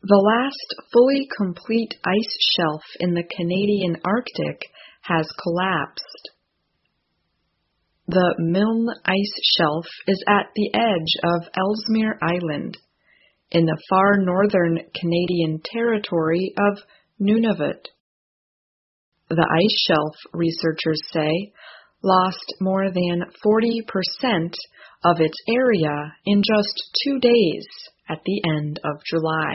The last fully complete ice shelf in the Canadian Arctic has collapsed. The Milne Ice Shelf is at the edge of Ellesmere Island, in the far northern Canadian territory of Nunavut. The ice shelf, researchers say, lost more than 40% of its area in just 2 days at the end of July.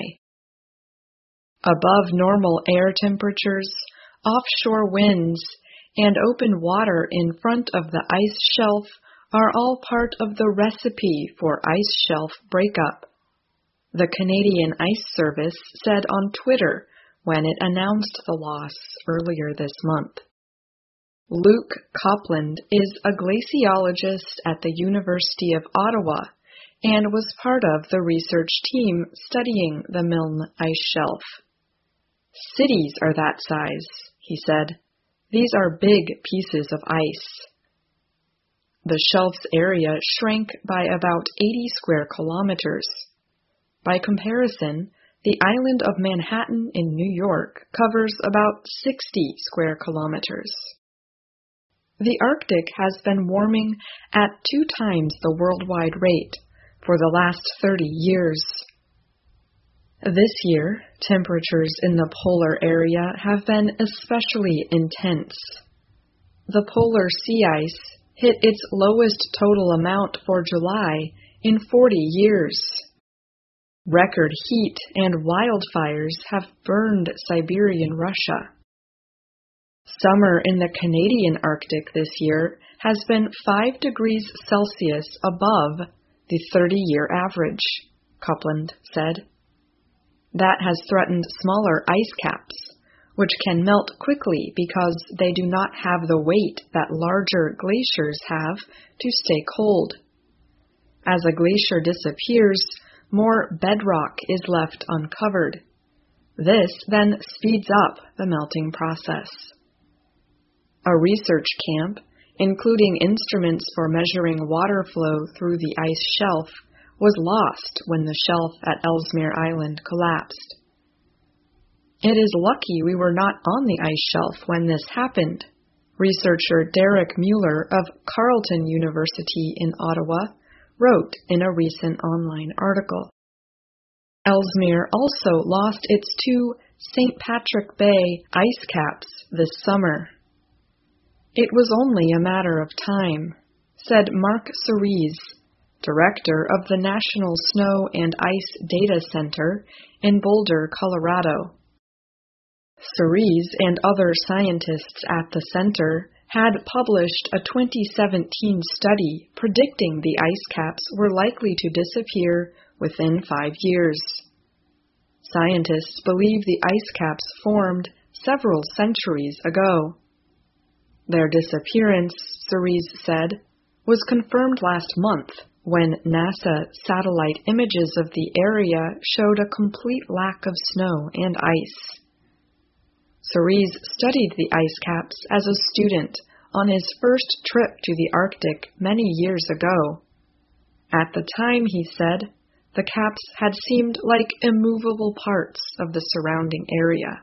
Above normal air temperatures, offshore winds, and open water in front of the ice shelf are all part of the recipe for ice shelf breakup, the Canadian Ice Service said on Twitter when it announced the loss earlier this month. Luke Copland is a glaciologist at the University of Ottawa and was part of the research team studying the Milne Ice Shelf. Cities are that size, he said. These are big pieces of ice. The shelf's area shrank by about 80 square kilometers. By comparison, the island of Manhattan in New York covers about 60 square kilometers. The Arctic has been warming at 2 times the worldwide rate for the last 30 years. This year, temperatures in the polar area have been especially intense. The polar sea ice hit its lowest total amount for July in 40 years. Record heat and wildfires have burned Siberian Russia. Summer in the Canadian Arctic this year has been 5 degrees Celsius above the 30-year average, Copland said. That has threatened smaller ice caps, which can melt quickly because they do not have the weight that larger glaciers have to stay cold. As a glacier disappears, more bedrock is left uncovered. This then speeds up the melting process. A research camp, including instruments for measuring water flow through the ice shelf, was lost when the shelf at Ellesmere Island collapsed. It is lucky we were not on the ice shelf when this happened, researcher Derek Mueller of Carleton University in Ottawa wrote in a recent online article. Ellesmere also lost its 2 St. Patrick Bay ice caps this summer. It was only a matter of time, said Mark Cerise, director of the National Snow and Ice Data Center in Boulder, Colorado. Cerise and other scientists at the center had published a 2017 study predicting the ice caps were likely to disappear within 5 years. Scientists believe the ice caps formed several centuries ago. Their disappearance, Cerise said, was confirmed last month when NASA satellite images of the area showed a complete lack of snow and ice. Cerise studied the ice caps as a student on his first trip to the Arctic many years ago. At the time, he said, the caps had seemed like immovable parts of the surrounding area.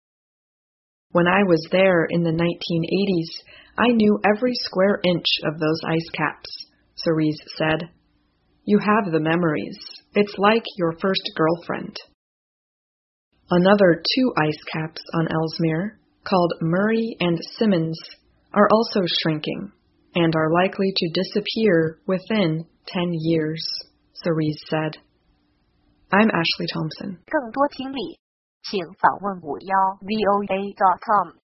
When I was there in the 1980s, I knew every square inch of those ice caps, Cerise said. You have the memories. It's like your first girlfriend. Another 2 ice caps on Ellesmere, called Murray and Simmons, are also shrinking and are likely to disappear within 10 years, Cerise said. I'm Ashley Thompson. 更多听力，请访问51voa.com。